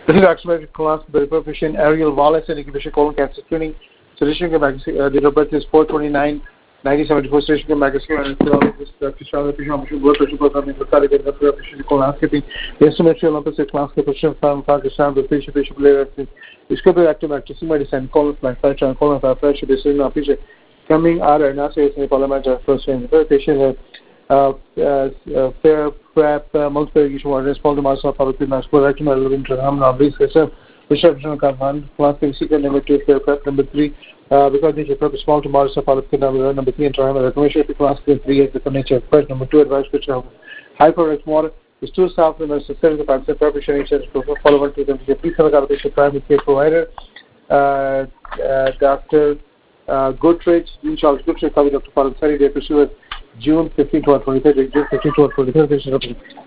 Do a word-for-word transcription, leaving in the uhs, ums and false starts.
This is actually class the profession Ariel Wallace and incubation colon cancer screening. Solution के magazine date of birth is four twenty-nine nineteen seventy-four. Solution के magazine and this Doctor Charles Fisher Mission blood pressure program in the study of the profession colonoscopy. Instrumental numbers of class के position from Pakistan the patient patient player. इसके बाद active active medicine colon flat fracture colon flat fracture this is not patient coming out and now say in parliament first in the patient है uh uh fair prep multiple irrigation water respond to mass of public mass correction or living tram now this system reception का मान class के secret number two fair prep number three uh because this is purpose small to mass of public number number three and tram recommendation to class three is the nature first number two advice which have hyper water is two staff members to serve the concept preparation is follow on to them to please have a patient primary care provider uh, uh Doctor uh Goodrich in charge Goodrich cover Doctor Paul Sari they pursue June fifteenth to twenty-third June fifteenth to twenty-third